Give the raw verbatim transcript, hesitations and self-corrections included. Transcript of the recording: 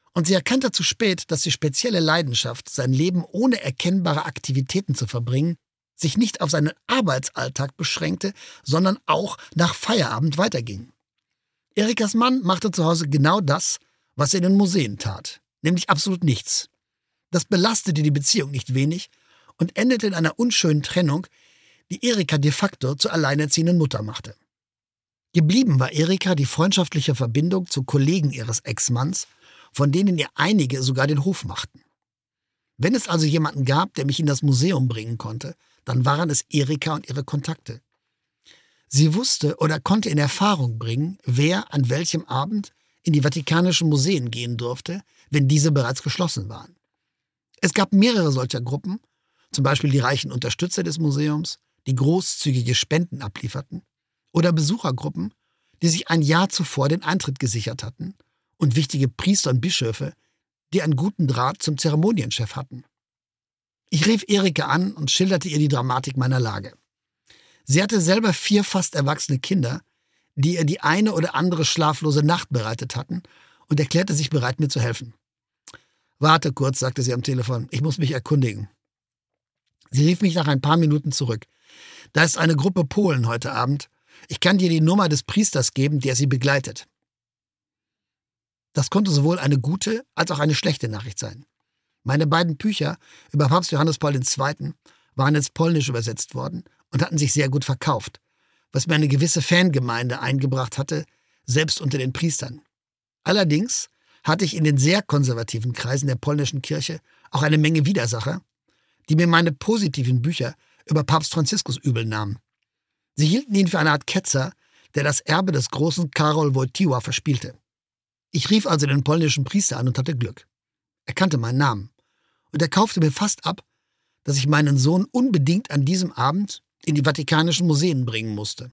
Und sie erkannte zu spät, dass die spezielle Leidenschaft, sein Leben ohne erkennbare Aktivitäten zu verbringen, sich nicht auf seinen Arbeitsalltag beschränkte, sondern auch nach Feierabend weiterging. Erikas Mann machte zu Hause genau das, was er in den Museen tat, nämlich absolut nichts. Das belastete die Beziehung nicht wenig und endete in einer unschönen Trennung, die Erika de facto zur alleinerziehenden Mutter machte. Geblieben war Erika die freundschaftliche Verbindung zu Kollegen ihres Ex-Manns, von denen ihr einige sogar den Hof machten. Wenn es also jemanden gab, der mich in das Museum bringen konnte, dann waren es Erika und ihre Kontakte. Sie wusste oder konnte in Erfahrung bringen, wer an welchem Abend in die Vatikanischen Museen gehen durfte, wenn diese bereits geschlossen waren. Es gab mehrere solcher Gruppen, zum Beispiel die reichen Unterstützer des Museums, die großzügige Spenden ablieferten, oder Besuchergruppen, die sich ein Jahr zuvor den Eintritt gesichert hatten, und wichtige Priester und Bischöfe, die einen guten Draht zum Zeremonienchef hatten. Ich rief Erika an und schilderte ihr die Dramatik meiner Lage. Sie hatte selber vier fast erwachsene Kinder, die ihr die eine oder andere schlaflose Nacht bereitet hatten, und erklärte sich bereit, mir zu helfen. »Warte kurz«, sagte sie am Telefon, »ich muss mich erkundigen.« Sie rief mich nach ein paar Minuten zurück. »Da ist eine Gruppe Polen heute Abend. Ich kann dir die Nummer des Priesters geben, der sie begleitet.« Das konnte sowohl eine gute als auch eine schlechte Nachricht sein. Meine beiden Bücher über Papst Johannes Paul der Zweite. Waren ins Polnische übersetzt worden und hatten sich sehr gut verkauft, was mir eine gewisse Fangemeinde eingebracht hatte, selbst unter den Priestern. Allerdings hatte ich in den sehr konservativen Kreisen der polnischen Kirche auch eine Menge Widersacher, die mir meine positiven Bücher über Papst Franziskus übel nahmen. Sie hielten ihn für eine Art Ketzer, der das Erbe des großen Karol Wojtyła verspielte. Ich rief also den polnischen Priester an und hatte Glück. Er kannte meinen Namen und er kaufte mir fast ab, dass ich meinen Sohn unbedingt an diesem Abend in die Vatikanischen Museen bringen musste.